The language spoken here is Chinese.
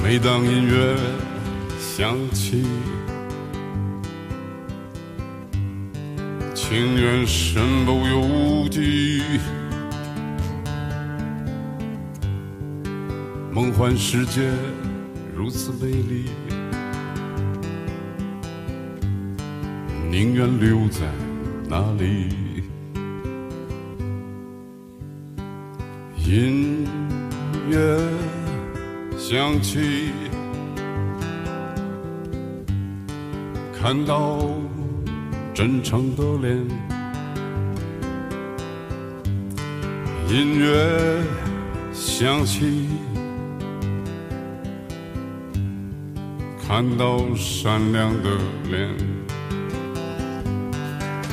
每当音乐响起，情愿身不由己，梦幻世界如此美丽，宁愿留在那里。音乐响起，看到真诚的脸，音乐响起，看到善良的脸。